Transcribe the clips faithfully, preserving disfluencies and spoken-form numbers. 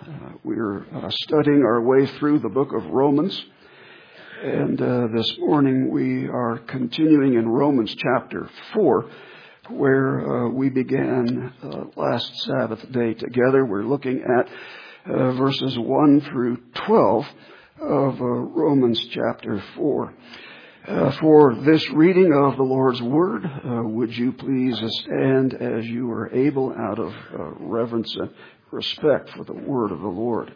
Uh, we're uh, studying our way through the book of Romans. And uh, this morning we are continuing in Romans chapter four, where uh, we began uh, last Sabbath day together. We're looking at uh, verses one through twelve of uh, Romans chapter four. Uh, for this reading of the Lord's Word, uh, would you please stand as you are able out of uh, reverence and respect for the Word of the Lord.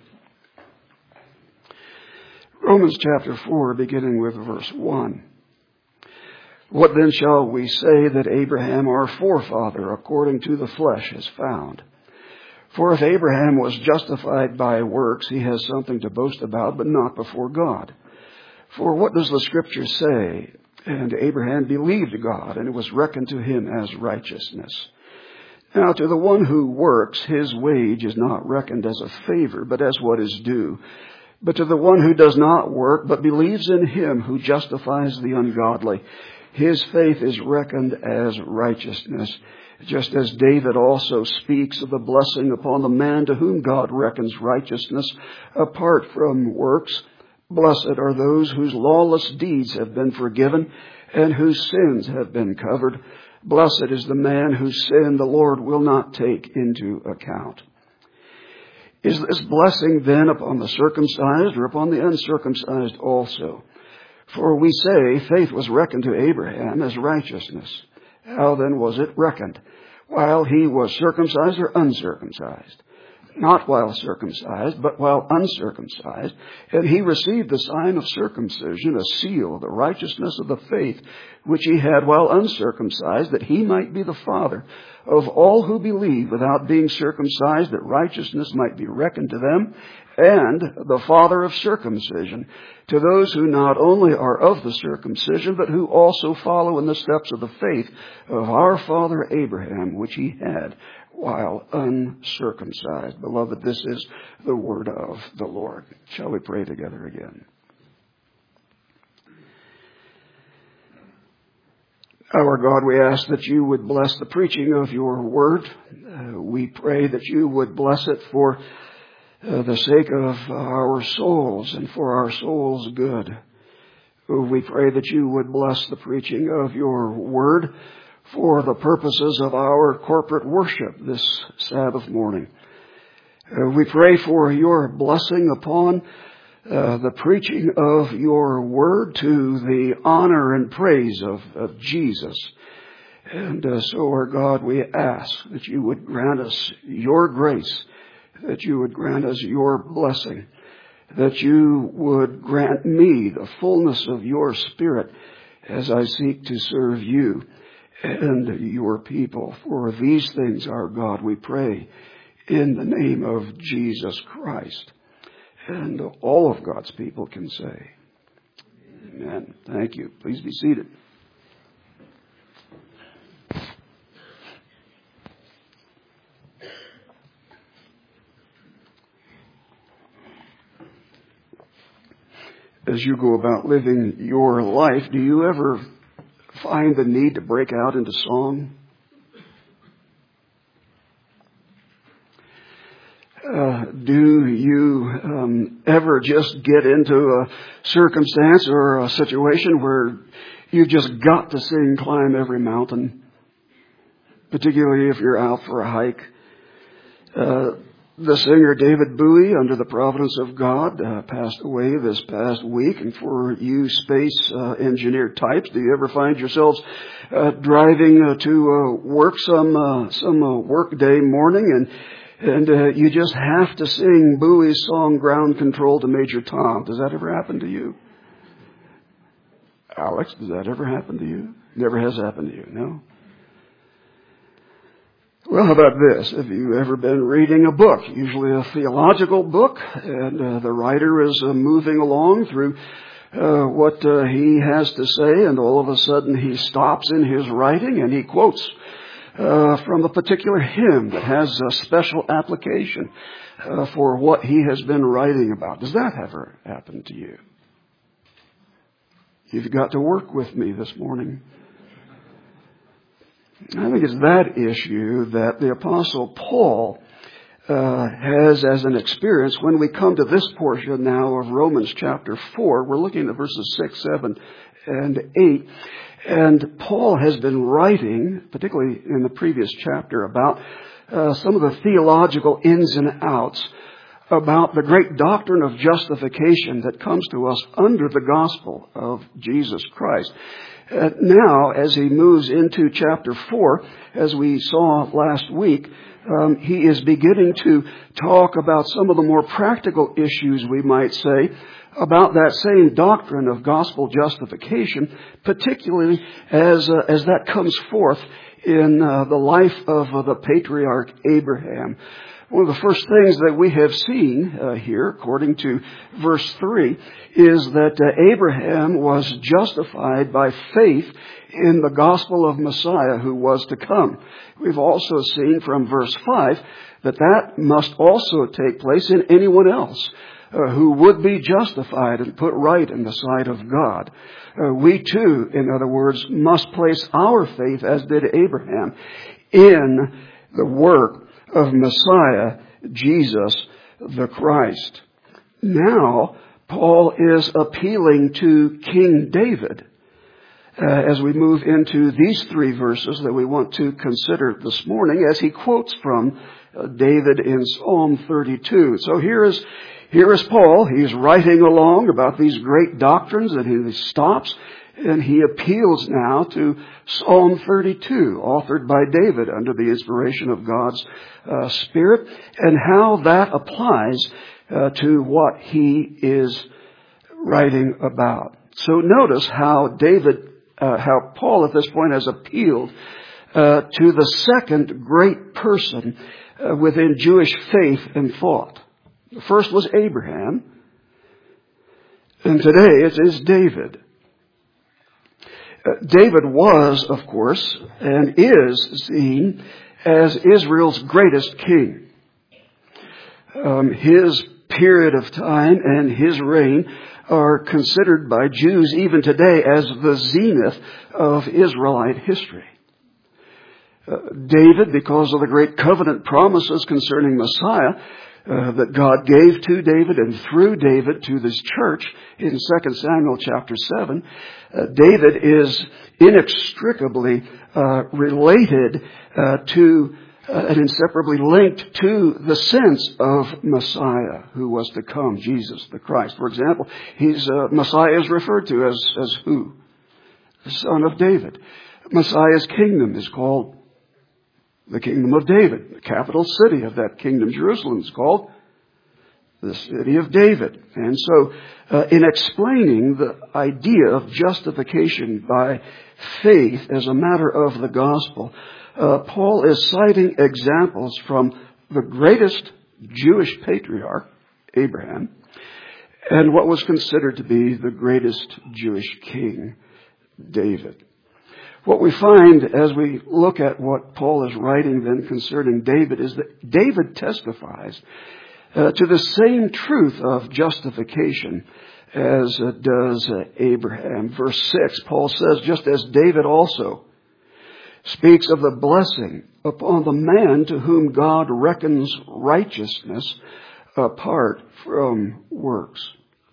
Romans chapter four, beginning with verse one. What then shall we say that Abraham our forefather according to the flesh has found? For if Abraham was justified by works, he has something to boast about, but not before God. For what does the Scripture say? And Abraham believed God, and it was reckoned to him as righteousness. Now to the one who works, his wage is not reckoned as a favor, but as what is due. But to the one who does not work, but believes in him who justifies the ungodly, his faith is reckoned as righteousness. Just as David also speaks of the blessing upon the man to whom God reckons righteousness apart from works. Blessed are those whose lawless deeds have been forgiven and whose sins have been covered. Blessed is the man whose sin the Lord will not take into account. Is this blessing then upon the circumcised or upon the uncircumcised also? For we say faith was reckoned to Abraham as righteousness. How then was it reckoned? While he was circumcised or uncircumcised? Not while circumcised, but while uncircumcised. And he received the sign of circumcision, a seal, the righteousness of the faith which he had while uncircumcised, that he might be the father of all who believe without being circumcised, that righteousness might be reckoned to them, and the father of circumcision, to those who not only are of the circumcision, but who also follow in the steps of the faith of our father Abraham, which he had while uncircumcised. Beloved, this is the word of the Lord. Shall we pray together again? Our God, we ask that you would bless the preaching of your word. Uh, we pray that you would bless it for uh, the sake of our souls and for our souls' good. We pray that you would bless the preaching of your word for the purposes of our corporate worship this Sabbath morning. Uh, we pray for your blessing upon uh, the preaching of your word to the honor and praise of, of Jesus. And uh, so, our God, we ask that you would grant us your grace, that you would grant us your blessing, that you would grant me the fullness of your Spirit as I seek to serve you and your people. For these things, our God, we pray in the name of Jesus Christ. And all of God's people can say, amen. Thank you. Please be seated. As you go about living your life, do you ever find the need to break out into song? Uh, do you um, ever just get into a circumstance or a situation where you've just got to sing Climb Every Mountain, particularly if you're out for a hike? Uh, the singer David Bowie, under the providence of God, uh, passed away this past week. And for you space uh, engineer types, do you ever find yourselves uh, driving uh, to uh, work some uh, some uh, work day morning and And uh, you just have to sing Bowie's song, Ground Control to Major Tom? Does that ever happen to you? Alex, does that ever happen to you? Never has happened to you, no? Well, how about this? Have you ever been reading a book, usually a theological book, and uh, the writer is uh, moving along through uh, what uh, he has to say, and all of a sudden he stops in his writing and he quotes Uh, from a particular hymn that has a special application uh, for what he has been writing about. Does that ever happen to you? You've got to work with me this morning. I think it's that issue that the Apostle Paul uh, has as an experience when we come to this portion now of Romans chapter four. We're looking at verses six, seven, and eight. And Paul has been writing, particularly in the previous chapter, about uh, some of the theological ins and outs about the great doctrine of justification that comes to us under the gospel of Jesus Christ. Uh, now, as he moves into chapter four, as we saw last week, um, he is beginning to talk about some of the more practical issues, we might say, about that same doctrine of gospel justification, particularly as uh, as that comes forth in uh, the life of uh, the patriarch Abraham. One of the first things that we have seen uh, here, according to verse three, is that uh, Abraham was justified by faith in the gospel of Messiah who was to come. We've also seen from verse five that that must also take place in anyone else uh, who would be justified and put right in the sight of God. Uh, we too, in other words, must place our faith, as did Abraham, in the work of Messiah, Jesus the Christ. Now, Paul is appealing to King David uh, as we move into these three verses that we want to consider this morning, as he quotes from uh, David in Psalm thirty-two. So here is, here is Paul. He's writing along about these great doctrines, and he stops and he appeals now to Psalm thirty-two, authored by David under the inspiration of God's uh, Spirit, and how that applies uh, to what he is writing about. So notice how David, uh, how Paul at this point has appealed uh, to the second great person uh, within Jewish faith and thought. The first was Abraham, and today it is David. Uh, David was, of course, and is seen as Israel's greatest king. Um, his period of time and his reign are considered by Jews even today as the zenith of Israelite history. Uh, David, because of the great covenant promises concerning Messiah uh, that God gave to David and through David to this church in Second Samuel chapter seven, uh, David is inextricably uh, related uh, to uh, and inseparably linked to the sense of Messiah who was to come, Jesus the Christ. For example, he's uh, Messiah is referred to as, as who? The Son of David. Messiah's kingdom is called the Kingdom of David. The capital city of that kingdom, Jerusalem, is called the City of David. And so, uh, in explaining the idea of justification by faith as a matter of the gospel, uh, Paul is citing examples from the greatest Jewish patriarch, Abraham, and what was considered to be the greatest Jewish king, David. What we find as we look at what Paul is writing then concerning David is that David testifies uh, to the same truth of justification as uh, does uh, Abraham. Verse six, Paul says, just as David also speaks of the blessing upon the man to whom God reckons righteousness apart from works.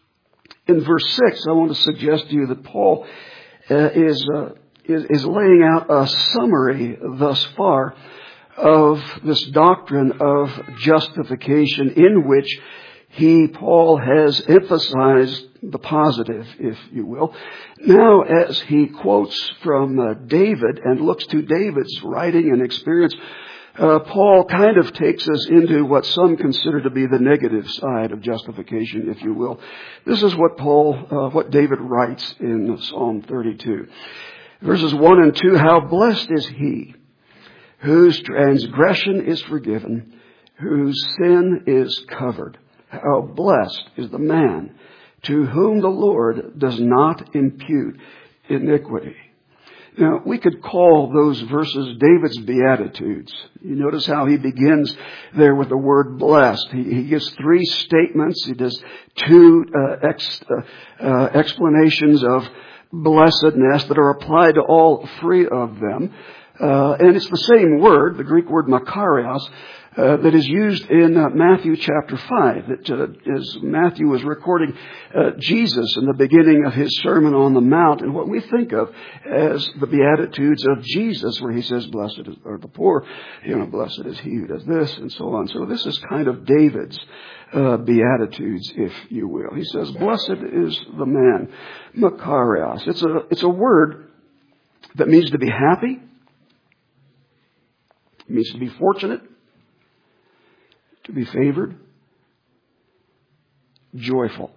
In verse six, I want to suggest to you that Paul uh, is... Uh, Is, is laying out a summary thus far of this doctrine of justification in which he, Paul, has emphasized the positive, if you will. Now, as he quotes from uh, David and looks to David's writing and experience, uh, Paul kind of takes us into what some consider to be the negative side of justification, if you will. This is what Paul, uh, what David writes in Psalm thirty-two. Verses one and two, how blessed is he whose transgression is forgiven, whose sin is covered. How blessed is the man to whom the Lord does not impute iniquity. Now, we could call those verses David's Beatitudes. You notice how he begins there with the word blessed. He, he gives three statements. He does two uh, ex, uh, uh, explanations of blessedness that are applied to all three of them. Uh, and it's the same word, the Greek word makarios, uh, that is used in uh, Matthew chapter five. That uh, as Matthew was recording uh, Jesus in the beginning of his Sermon on the Mount, and what we think of as the Beatitudes of Jesus, where he says, "Blessed is, are the poor, you know, blessed is he who does this," and so on. So this is kind of David's uh, Beatitudes, if you will. He says, "Blessed is the man," makarios. It's a it's a word that means to be happy. It means to be fortunate, to be favored, joyful.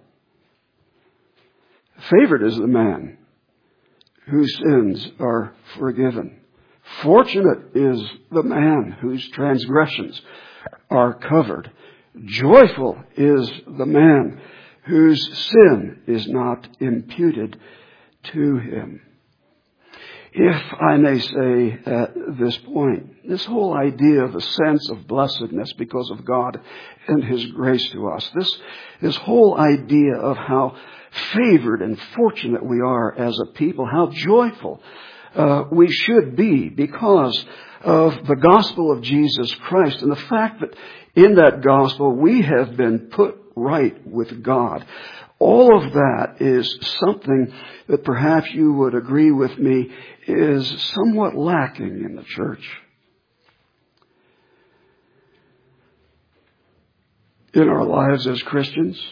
Favored is the man whose sins are forgiven. Fortunate is the man whose transgressions are covered. Joyful is the man whose sin is not imputed to him. If I may say at this point, this whole idea of a sense of blessedness because of God and His grace to us, this, this whole idea of how favored and fortunate we are as a people, how joyful uh, we should be because of the gospel of Jesus Christ and the fact that in that gospel we have been put right with God. All of that is something that perhaps you would agree with me is somewhat lacking in the church. In our lives as Christians.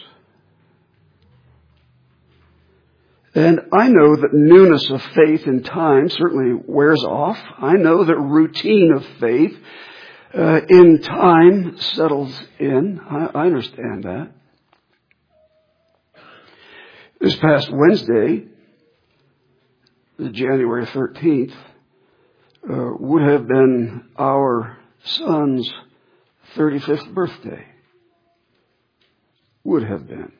And I know that newness of faith in time certainly wears off. I know that routine of faith uh, in time settles in. I, I understand that. This past Wednesday, January thirteenth, uh, would have been our son's thirty-fifth birthday. Would have been.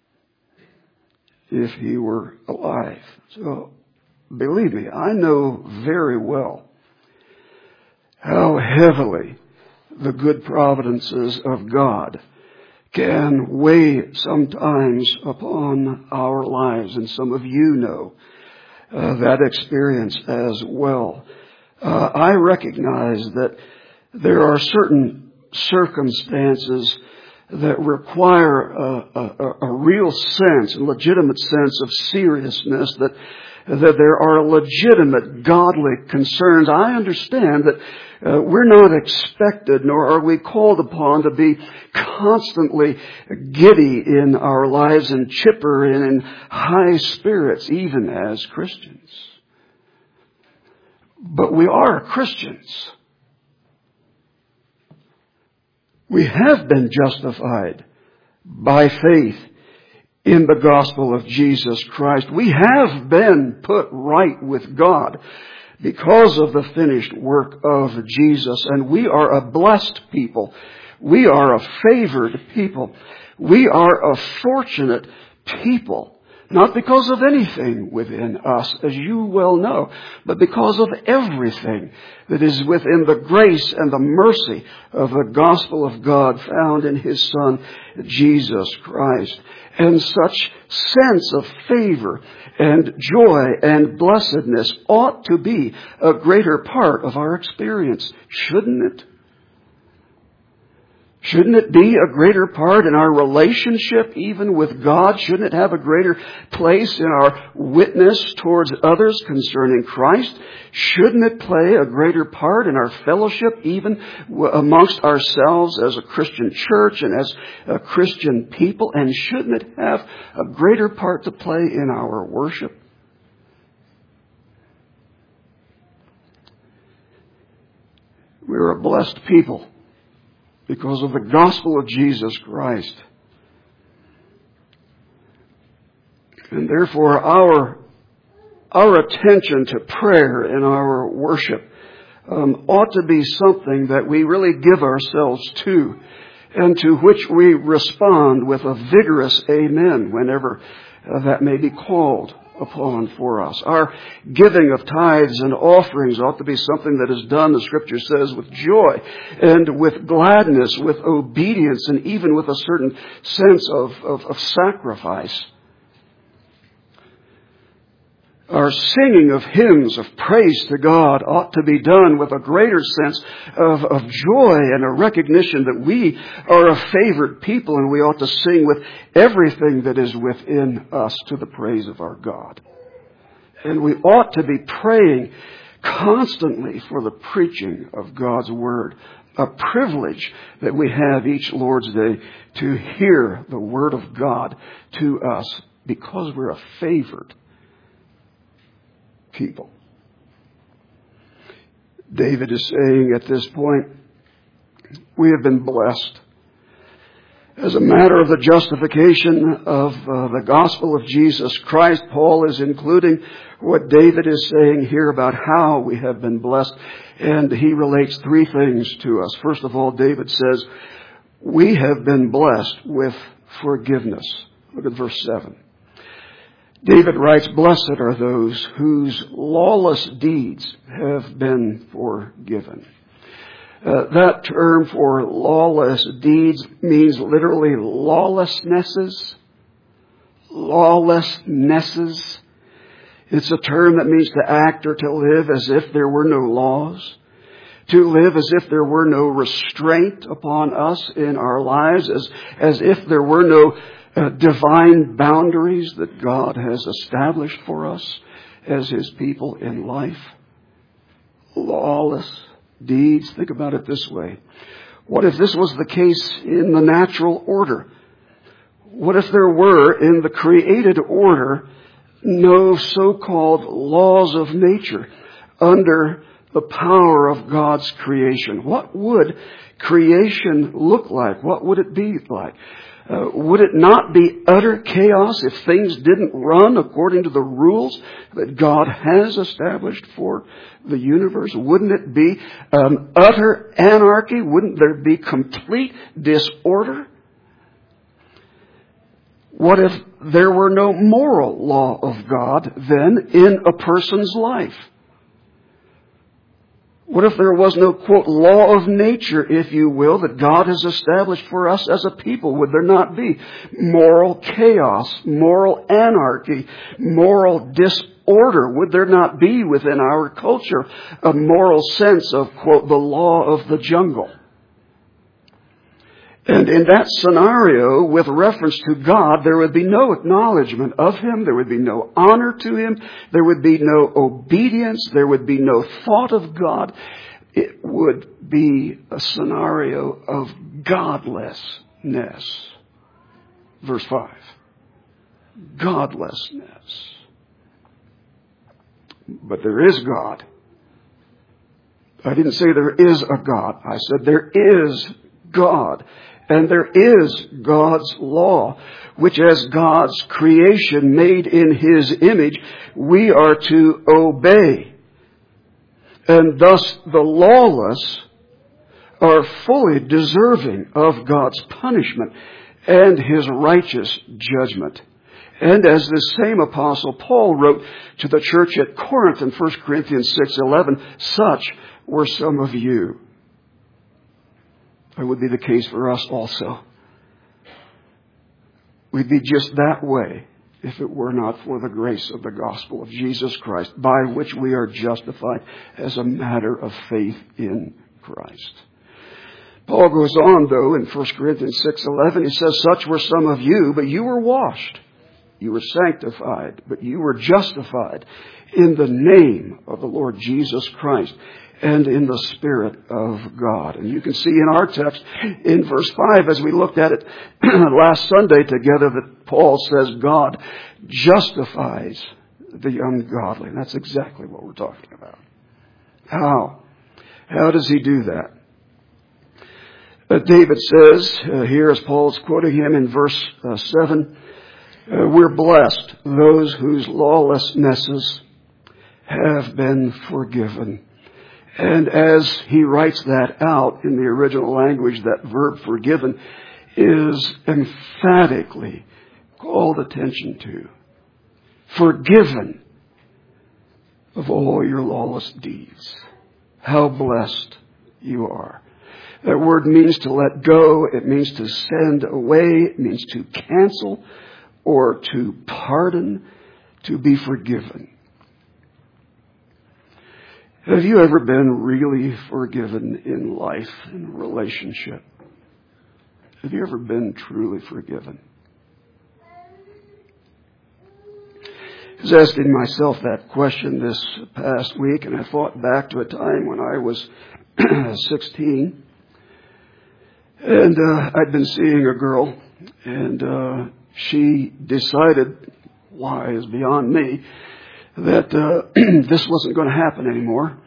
If he were alive. So, believe me, I know very well how heavily the good providences of God can weigh sometimes upon our lives, and some of you know uh, that experience as well. Uh, I recognize that there are certain circumstances that require a, a, a real sense, a legitimate sense of seriousness, that that there are legitimate godly concerns. I understand that uh, we're not expected, nor are we called upon to be constantly giddy in our lives and chipper and in high spirits, even as Christians. But we are Christians. We have been justified by faith in the gospel of Jesus Christ. We have been put right with God because of the finished work of Jesus. And we are a blessed people. We are a favored people. We are a fortunate people. Not because of anything within us, as you well know, but because of everything that is within the grace and the mercy of the gospel of God found in His Son, Jesus Christ. And such sense of favor and joy and blessedness ought to be a greater part of our experience, shouldn't it? Shouldn't it be a greater part in our relationship even with God? Shouldn't it have a greater place in our witness towards others concerning Christ? Shouldn't it play a greater part in our fellowship even amongst ourselves as a Christian church and as a Christian people? And shouldn't it have a greater part to play in our worship? We're a blessed people because of the gospel of Jesus Christ. And therefore our, our attention to prayer and our worship um, ought to be something that we really give ourselves to, and to which we respond with a vigorous amen whenever uh, that may be called upon for us. Our giving of tithes and offerings ought to be something that is done, the Scripture says, with joy and with gladness, with obedience, and even with a certain sense of, of, of sacrifice. Our singing of hymns of praise to God ought to be done with a greater sense of, of joy and a recognition that we are a favored people, and we ought to sing with everything that is within us to the praise of our God. And we ought to be praying constantly for the preaching of God's Word, a privilege that we have each Lord's Day to hear the Word of God to us because we're a favored people. David is saying at this point, we have been blessed. As a matter of the justification of uh, the gospel of Jesus Christ, Paul is including what David is saying here about how we have been blessed. And he relates three things to us. First of all, David says, we have been blessed with forgiveness. Look at verse seven. David writes, blessed are those whose lawless deeds have been forgiven. Uh, that term for lawless deeds means literally lawlessnesses. Lawlessnesses. It's a term that means to act or to live as if there were no laws. To live as if there were no restraint upon us in our lives, as, as if there were no Uh, divine boundaries that God has established for us as His people in life. Lawless deeds. Think about it this way. What if this was the case in the natural order? What if there were in the created order no so-called laws of nature under the power of God's creation? What would creation look like? What would it be like? Uh, would it not be utter chaos if things didn't run according to the rules that God has established for the universe? Wouldn't it be um, utter anarchy? Wouldn't there be complete disorder? What if there were no moral law of God then in a person's life? What if there was no, quote, law of nature, if you will, that God has established for us as a people? Would there not be moral chaos, moral anarchy, moral disorder? Would there not be within our culture a moral sense of, quote, the law of the jungle? And in that scenario, with reference to God, there would be no acknowledgement of Him. There would be no honor to Him. There would be no obedience. There would be no thought of God. It would be a scenario of godlessness. Verse five. Godlessness. But there is God. I didn't say there is a God. I said there is God. And there is God's law, which as God's creation made in His image, we are to obey. And thus the lawless are fully deserving of God's punishment and His righteous judgment. And as this same Apostle Paul wrote to the church at Corinth in First Corinthians six eleven, such were some of you. It would be the case for us also. We'd be just that way if it were not for the grace of the gospel of Jesus Christ, by which we are justified as a matter of faith in Christ. Paul goes on, though, in First Corinthians six eleven, he says, such were some of you, but you were washed. You were sanctified, but you were justified in the name of the Lord Jesus Christ and in the Spirit of God. And you can see in our text in verse five, as we looked at it last Sunday together, that Paul says God justifies the ungodly. And that's exactly what we're talking about. How? How does He do that? Uh, David says uh, here, as Paul's quoting him in verse uh, seven, uh, we're blessed, those whose lawlessnesses have been forgiven. And as he writes that out in the original language, that verb forgiven is emphatically called attention to. Forgiven of all your lawless deeds. How blessed you are. That word means to let go. It means to send away. It means to cancel or to pardon, to be forgiven. Have you ever been really forgiven in life, in relationship? Have you ever been truly forgiven? I was asking myself that question this past week, and I thought back to a time when I was sixteen. And uh, I'd been seeing a girl, and uh, she decided, why is beyond me, that uh, this wasn't going to happen anymore.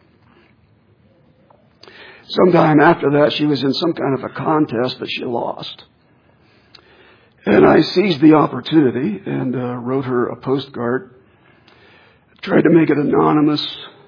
Sometime after that, she was in some kind of a contest that she lost. And I seized the opportunity and uh, wrote her a postcard, tried to make it anonymous.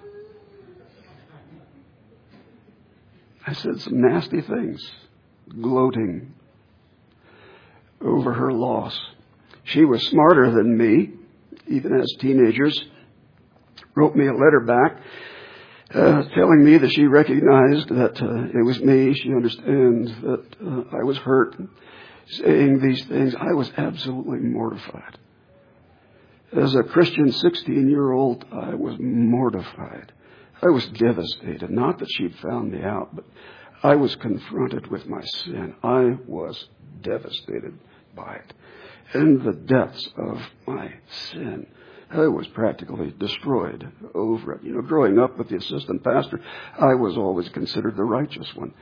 I said some nasty things, gloating over her loss. She was smarter than me, even as teenagers, wrote me a letter back uh, telling me that she recognized that uh, it was me. She understands that uh, I was hurt. Saying these things, I was absolutely mortified. As a Christian sixteen-year-old, I was mortified. I was devastated. Not that she'd found me out, but I was confronted with my sin. I was devastated by it. In the depths of my sin, I was practically destroyed over it. You know, growing up with the assistant pastor, I was always considered the righteous one.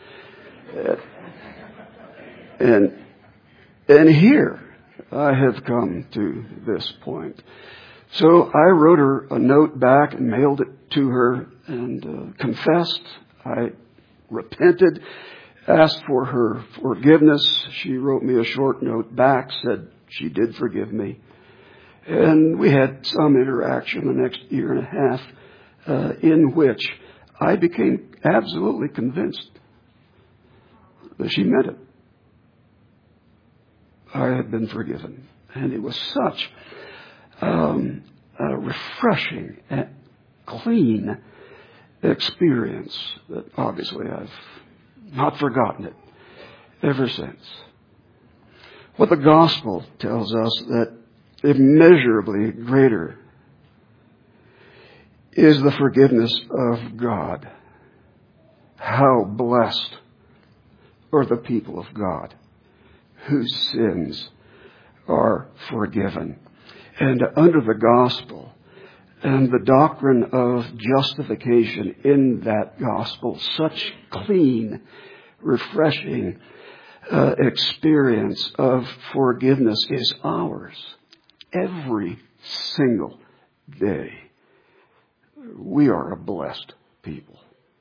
And And here I have come to this point. So I wrote her a note back and mailed it to her and uh, confessed. I repented, asked for her forgiveness. She wrote me a short note back, said she did forgive me. And we had some interaction the next year and a half uh, in which I became absolutely convinced that she meant it. I had been forgiven. And it was such um, a refreshing and clean experience that obviously I've not forgotten it ever since. What the gospel tells us that immeasurably greater is the forgiveness of God. How blessed are the people of God whose sins are forgiven. And under the gospel and the doctrine of justification in that gospel, such clean, refreshing uh, experience of forgiveness is ours every single day. We are a blessed people.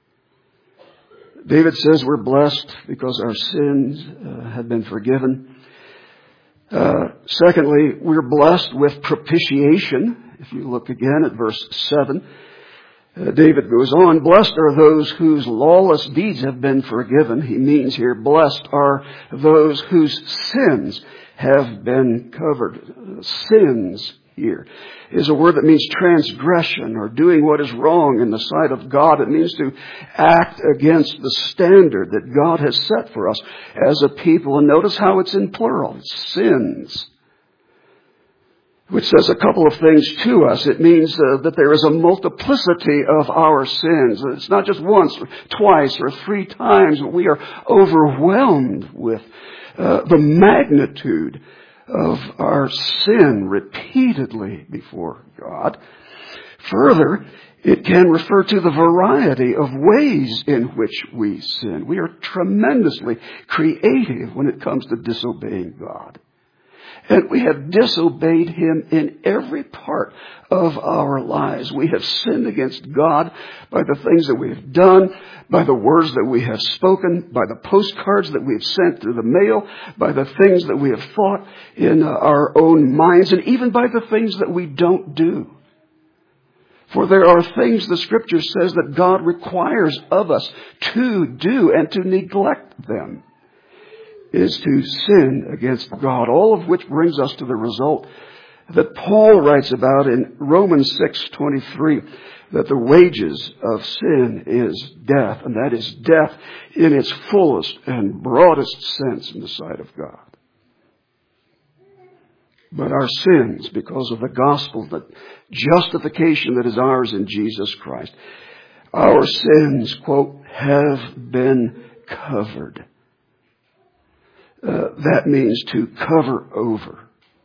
David says we're blessed because our sins uh, have been forgiven. Uh, secondly, we're blessed with propitiation. If you look again at verse seven, uh, David goes on, blessed are those whose lawless deeds have been forgiven. He means here, blessed are those whose sins have been covered. Sins here is a word that means transgression or doing what is wrong in the sight of God. It means to act against the standard that God has set for us as a people. And notice how it's in plural. It's sins, which says a couple of things to us. It means uh, that there is a multiplicity of our sins. It's not just once or twice or three times, but we are overwhelmed with uh, the magnitude of our sin repeatedly before God. Further, it can refer to the variety of ways in which we sin. We are tremendously creative when it comes to disobeying God. And we have disobeyed Him in every part of our lives. We have sinned against God by the things that we have done, by the words that we have spoken, by the postcards that we have sent through the mail, by the things that we have thought in our own minds, and even by the things that we don't do. For there are things the Scripture says that God requires of us to do, and to neglect them is to sin against God, all of which brings us to the result that Paul writes about in Romans six twenty-three, that the wages of sin is death, and that is death in its fullest and broadest sense in the sight of God. But our sins, because of the gospel, the justification that is ours in Jesus Christ, Our sins, quote, have been covered. Uh, that means to cover over.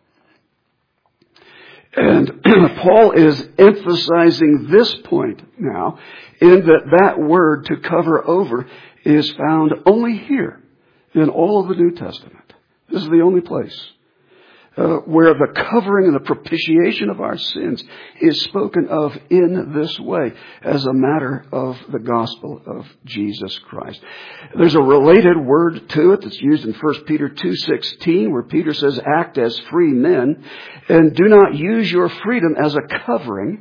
And Paul is emphasizing this point now in that that word to cover over is found only here in all of the New Testament. This is the only place uh, where the covering and the propitiation of our sins is spoken of in this way as a matter of the gospel of Jesus Christ. There's a related word to it that's used in First Peter two sixteen where Peter says, act as free men and do not use your freedom as a covering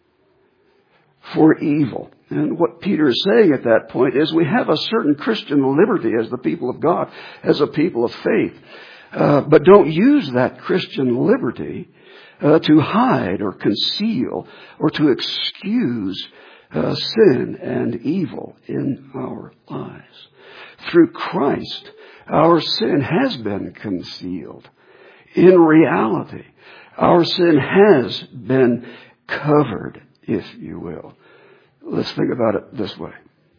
for evil. And what Peter is saying at that point is we have a certain Christian liberty as the people of God, as a people of faith. Uh, but don't use that Christian liberty uh, to hide or conceal or to excuse uh, sin and evil in our lives. Through Christ, our sin has been concealed. In reality, our sin has been covered, if you will. Let's think about it this way.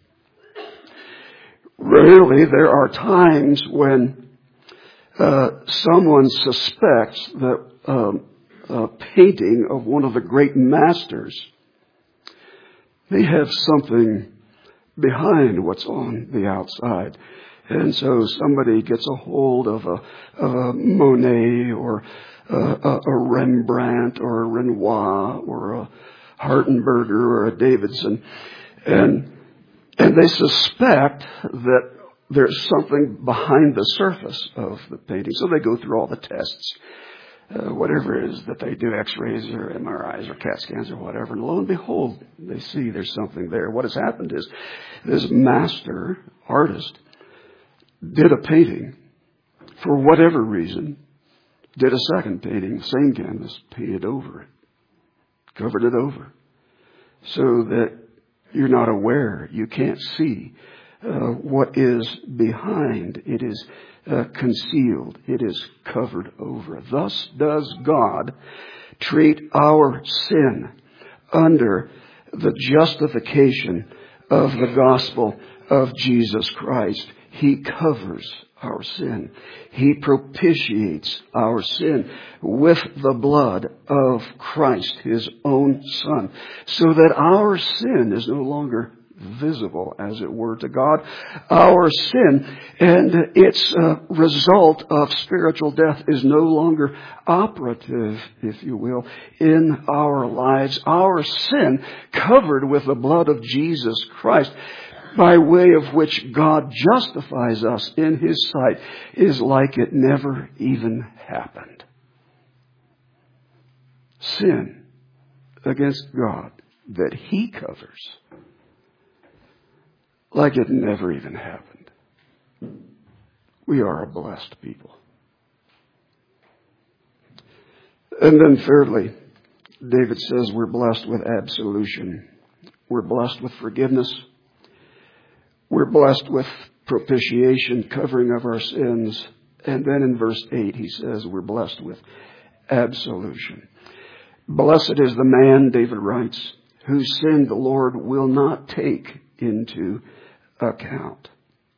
Rarely there are times when uh, someone suspects that um, a painting of one of the great masters may have something behind what's on the outside. And so somebody gets a hold of a, of a Monet or a, a, a Rembrandt or a Renoir or a Hartenberger or a Davidson, and and they suspect that there's something behind the surface of the painting. So they go through all the tests, uh, whatever it is that they do, x-rays or M R Is or CAT scans or whatever, and lo and behold, they see there's something there. What has happened is this master artist did a painting for whatever reason, did a second painting, same canvas, painted over it. Covered it over so that you're not aware, you can't see uh, what is behind. It is uh, concealed. It is covered over. Thus does God treat our sin under the justification of the gospel of Jesus Christ. He covers our sin. He propitiates our sin with the blood of Christ, His own Son, so that our sin is no longer visible, as it were, to God. Our sin and its uh, result of spiritual death is no longer operative, if you will, in our lives. Our sin covered with the blood of Jesus Christ, by way of which God justifies us in His sight, is like it never even happened. Sin against God that He covers, like it never even happened. We are a blessed people. And then thirdly, David says we're blessed with absolution. We're blessed with forgiveness. We're blessed with propitiation, covering of our sins. And then in verse eight, he says we're blessed with absolution. Blessed is the man, David writes, whose sin the Lord will not take into account.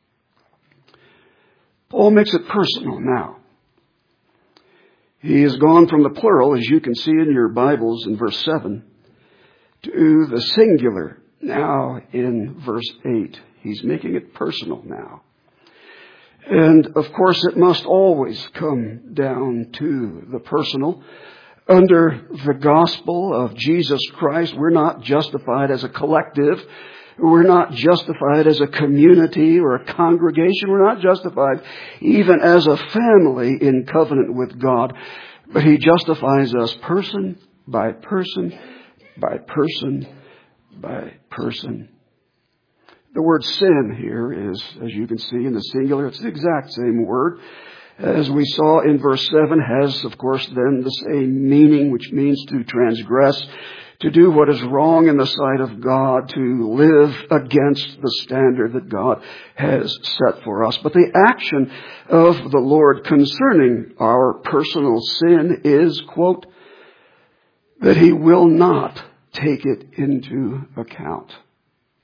Paul makes it personal now. He has gone from the plural, as you can see in your Bibles in verse seven, to the singular now in verse eight. He's making it personal now. And of course, it must always come down to the personal. Under the gospel of Jesus Christ, we're not justified as a collective. We're not justified as a community or a congregation. We're not justified even as a family in covenant with God. But He justifies us person by person by person by person. The word sin here is, as you can see in the singular, it's the exact same word. As we saw in verse seven, has, of course, then the same meaning, which means to transgress, to do what is wrong in the sight of God, to live against the standard that God has set for us. But the action of the Lord concerning our personal sin is, quote, that He will not take it into account.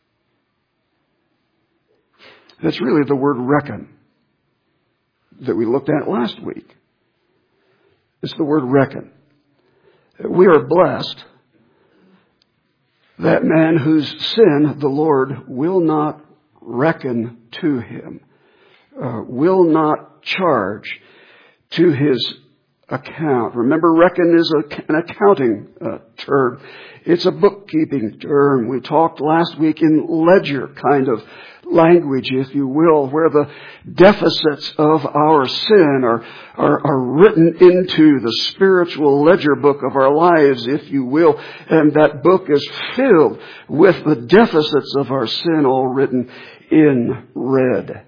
That's really the word reckon that we looked at last week. It's the word reckon. We are blessed that man whose sin the Lord will not reckon to him, uh, will not charge to his account. Remember, reckon is a, an accounting uh, term. It's a bookkeeping term. We talked last week in ledger kind of language, if you will, where the deficits of our sin are, are, are written into the spiritual ledger book of our lives, if you will, and that book is filled with the deficits of our sin all written in red.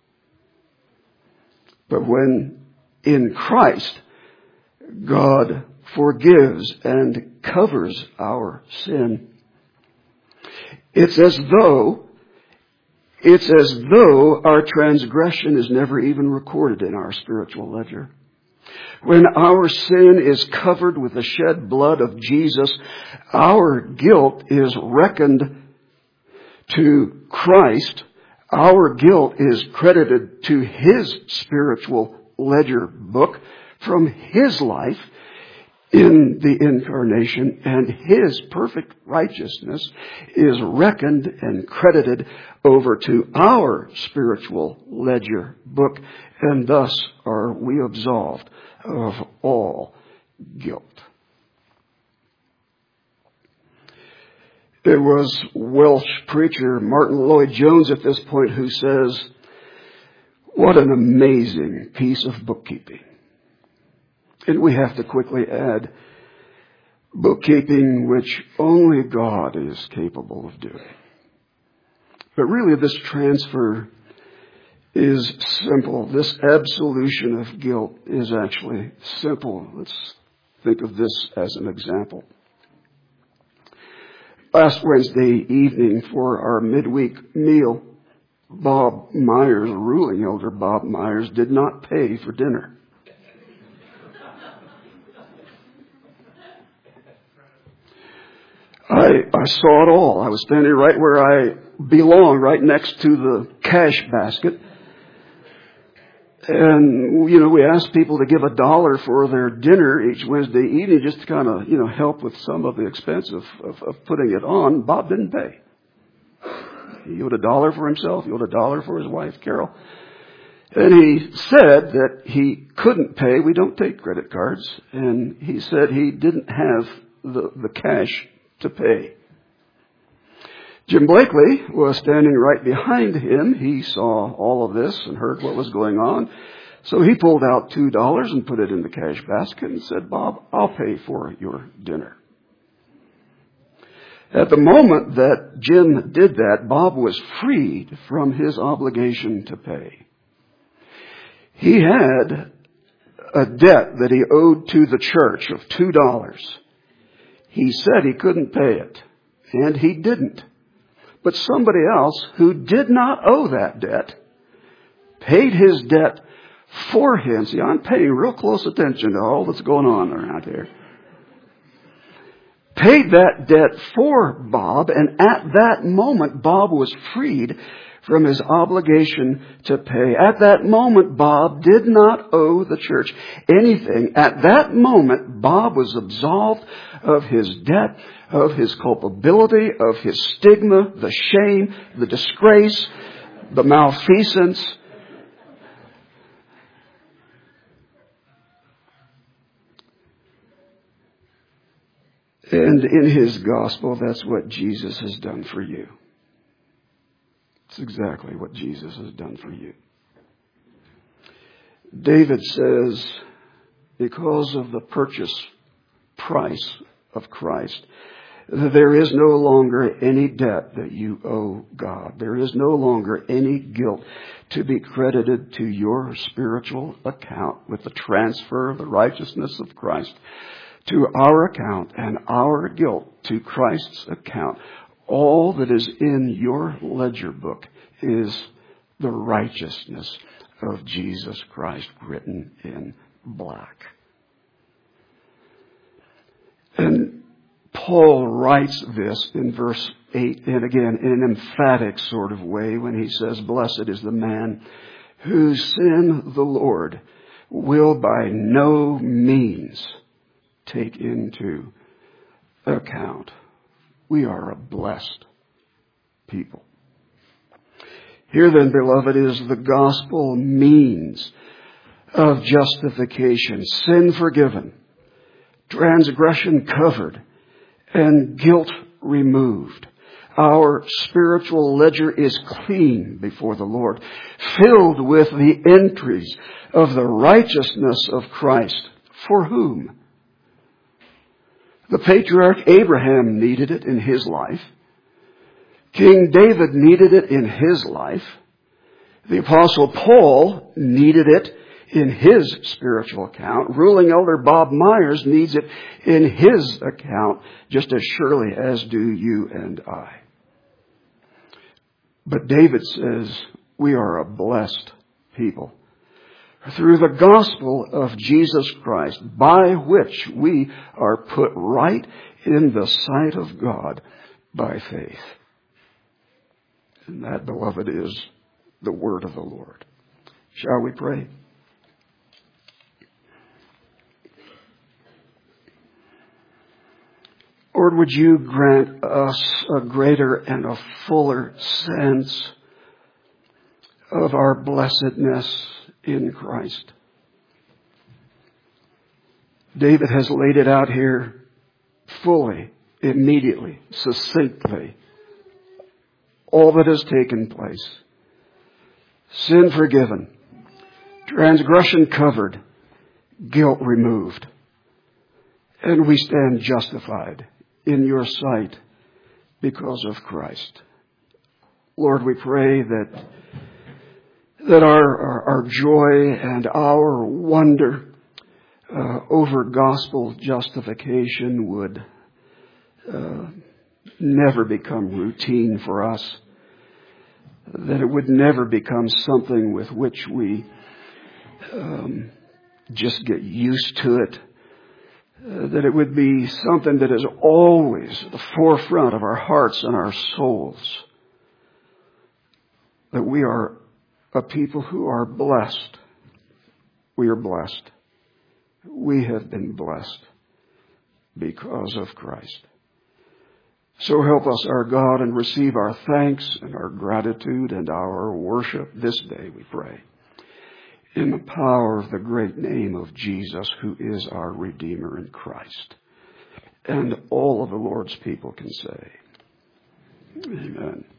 But when in Christ, God forgives and covers our sin, it's as though It's as though our transgression is never even recorded in our spiritual ledger. When our sin is covered with the shed blood of Jesus, our guilt is reckoned to Christ. Our guilt is credited to His spiritual ledger book from His life in the incarnation, and His perfect righteousness is reckoned and credited over to our spiritual ledger book, and thus are we absolved of all guilt. There was Welsh preacher Martin Lloyd-Jones at this point who says, "What an amazing piece of bookkeeping." And we have to quickly add, bookkeeping which only God is capable of doing. But really this transfer is simple. This absolution of guilt is actually simple. Let's think of this as an example. Last Wednesday evening for our midweek meal, Bob Myers, ruling elder Bob Myers, did not pay for dinner. I, I saw it all. I was standing right where I belong, right next to the cash basket. And, you know, we asked people to give a dollar for their dinner each Wednesday evening just to kind of, you know, help with some of the expense of, of, of putting it on. Bob didn't pay. He owed a dollar for himself. He owed a dollar for his wife, Carol. And he said that he couldn't pay. We don't take credit cards. And he said he didn't have the, the cash to pay. Jim Blakely was standing right behind him. He saw all of this and heard what was going on. So he pulled out two dollars and put it in the cash basket and said, "Bob, I'll pay for your dinner." At the moment that Jim did that, Bob was freed from his obligation to pay. He had a debt that he owed to the church of two dollars. He said he couldn't pay it, and he didn't. But somebody else who did not owe that debt paid his debt for him. See, I'm paying real close attention to all that's going on around here. Paid that debt for Bob, and at that moment, Bob was freed from his obligation to pay. At that moment, Bob did not owe the church anything. At that moment, Bob was absolved of his debt, of his culpability, of his stigma, the shame, the disgrace, the malfeasance. And in His gospel, that's what Jesus has done for you. It's exactly what Jesus has done for you. David says, because of the purchase price of Christ, there is no longer any debt that you owe God. There is no longer any guilt to be credited to your spiritual account with the transfer of the righteousness of Christ to our account and our guilt to Christ's account. All that is in your ledger book is the righteousness of Jesus Christ written in black. And Paul writes this in verse eight, and again in an emphatic sort of way when he says, "Blessed is the man whose sin the Lord will by no means take into account." We are a blessed people. Here then, beloved, is the gospel means of justification: sin forgiven, transgression covered, and guilt removed. Our spiritual ledger is clean before the Lord, filled with the entries of the righteousness of Christ. For whom? The patriarch Abraham needed it in his life. King David needed it in his life. The Apostle Paul needed it in his spiritual account. Ruling Elder Bob Myers needs it in his account just as surely as do you and I. But David says we are a blessed people through the gospel of Jesus Christ, by which we are put right in the sight of God by faith. And that, beloved, is the word of the Lord. Shall we pray? Lord, would you grant us a greater and a fuller sense of our blessedness in Christ? David has laid it out here fully, immediately, succinctly. All that has taken place. Sin forgiven. Transgression covered. Guilt removed. And we stand justified in your sight because of Christ. Lord, we pray that that our, our, our joy and our wonder uh, over gospel justification would uh, never become routine for us, that it would never become something with which we um, just get used to it, uh, that it would be something that is always at the forefront of our hearts and our souls, that we are a people who are blessed. We are blessed. We have been blessed because of Christ. So help us, our God, and receive our thanks and our gratitude and our worship this day, we pray, in the power of the great name of Jesus, who is our Redeemer in Christ. And all of the Lord's people can say, Amen.